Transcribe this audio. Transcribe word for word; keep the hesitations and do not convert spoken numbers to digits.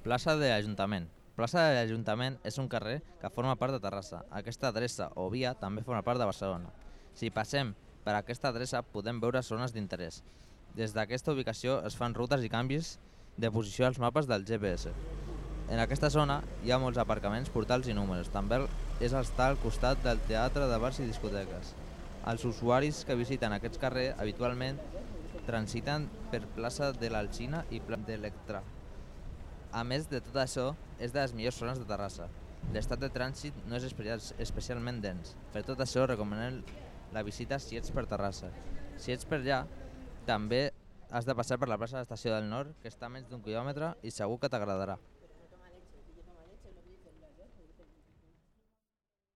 Plaça de l'Ajuntament. Plaça de l'Ajuntament és un carrer que forma part de Terrassa. Aquesta adreça o via també forma part de Barcelona. Si passem per aquesta adreça podem veure zones d'interès. Des d'aquesta ubicació es fan rutes i canvis de posició als mapes del G P S. En aquesta zona hi ha molts aparcaments, portals i números. També és estar al costat del teatre de bars i discoteques. Els usuaris que visiten aquest carrer habitualment transiten per plaça de l'Alzina i plaça d'Electra. A més de tot això, és de les millors zones de Terrassa. L'estat de trànsit no és especialment dens. Per tot això, recomanem la visita si ets per Terrassa. Si ets per allà, també has de passar per la plaça de l'Estació del Nord, que està a menys d'un quilòmetre i segur que t'agradarà.